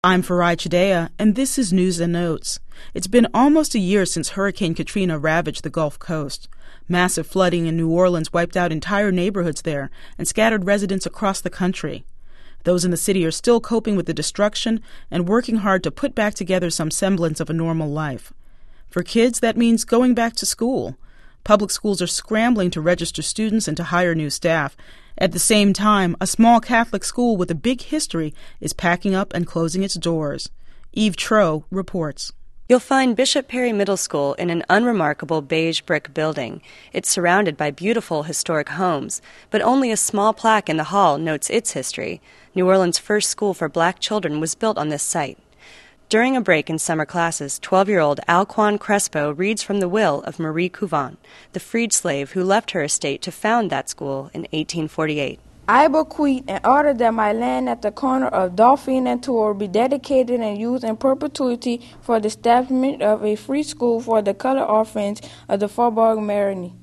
I'm Farai Chidea, and this is News and Notes. It's been almost a year since Hurricane Katrina ravaged the Gulf Coast. Massive flooding in New Orleans wiped out entire neighborhoods there and scattered residents across the country. Those in the city are still coping with the destruction and working hard to put back together some semblance of a normal life. For kids, that means going back to school. Public schools are scrambling to register students and to hire new staff. At the same time, a small Catholic school with a big history is packing up and closing its doors. Eve Troe reports. You'll find Bishop Perry Middle School in an unremarkable beige brick building. It's surrounded by beautiful historic homes, but only a small plaque in the hall notes its history. New Orleans' first school for black children was built on this site. During a break in summer classes, 12-year-old Alquan Crespo reads from the will of Marie Couvent, the freed slave who left her estate to found that school in 1848. I bequeath in order that my land at the corner of Dauphine and Tour be dedicated and used in perpetuity for the establishment of a free school for the colored orphans of the Faubourg Marigny.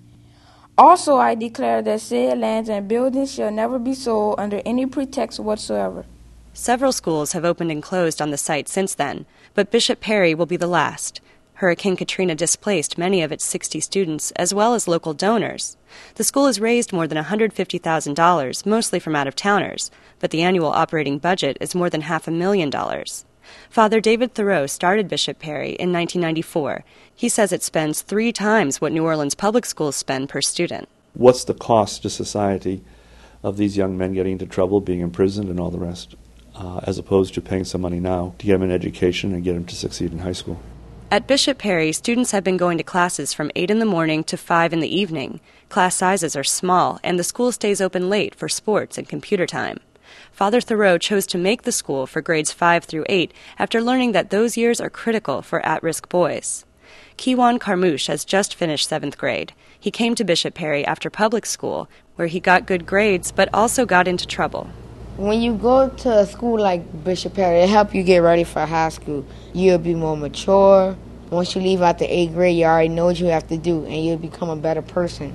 Also, I declare that said lands and buildings shall never be sold under any pretext whatsoever. Several schools have opened and closed on the site since then, but Bishop Perry will be the last. Hurricane Katrina displaced many of its 60 students, as well as local donors. The school has raised more than $150,000, mostly from out-of-towners, but the annual operating budget is more than $500,000. Father David Thoreau started Bishop Perry in 1994. He says it spends 3 times what New Orleans public schools spend per student. What's the cost to society of these young men getting into trouble, being imprisoned, and all the rest, as opposed to paying some money now to get them an education and get them to succeed in high school? At Bishop Perry, students have been going to classes from 8 in the morning to 5 in the evening. Class sizes are small, and the school stays open late for sports and computer time. Father Thoreau chose to make the school for grades 5 through 8 after learning that those years are critical for at-risk boys. Kiwan Carmouche has just finished 7th grade. He came to Bishop Perry after public school, where he got good grades but also got into trouble. When you go to a school like Bishop Perry, it helps you get ready for high school. You'll be more mature. Once you leave out the 8th grade, you already know what you have to do, and you'll become a better person.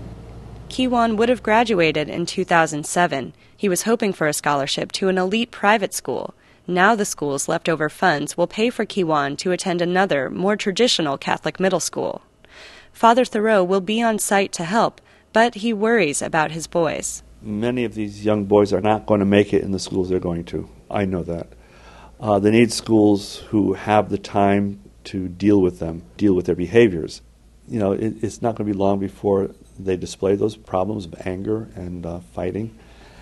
Kiwan would have graduated in 2007. He was hoping for a scholarship to an elite private school. Now the school's leftover funds will pay for Kiwan to attend another, more traditional Catholic middle school. Father Thoreau will be on site to help, but he worries about his boys. Many of these young boys are not going to make it in the schools they're going to. I know that. They need schools who have the time to deal with them, deal with their behaviors. You know, it's not going to be long before they display those problems of anger and fighting,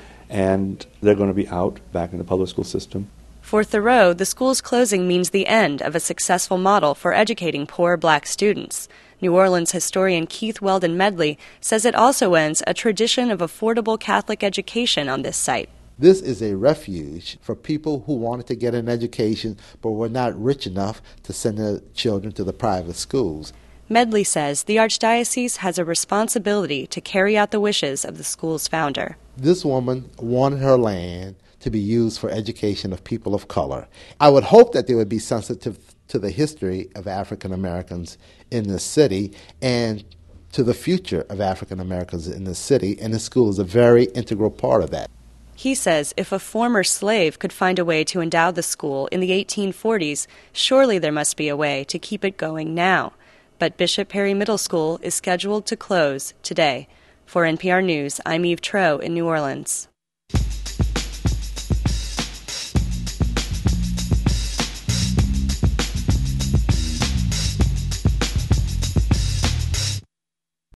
and they're going to be out back in the public school system. For Thoreau, the school's closing means the end of a successful model for educating poor black students. New Orleans historian Keith Weldon Medley says it also ends a tradition of affordable Catholic education on this site. This is a refuge for people who wanted to get an education but were not rich enough to send their children to the private schools. Medley says the Archdiocese has a responsibility to carry out the wishes of the school's founder. This woman wanted her land to be used for education of people of color. I would hope that they would be sensitive to the history of African Americans in this city and to the future of African Americans in this city, and the school is a very integral part of that. He says if a former slave could find a way to endow the school in the 1840s, surely there must be a way to keep it going now. But Bishop Perry Middle School is scheduled to close today. For NPR News, I'm Eve Troe in New Orleans.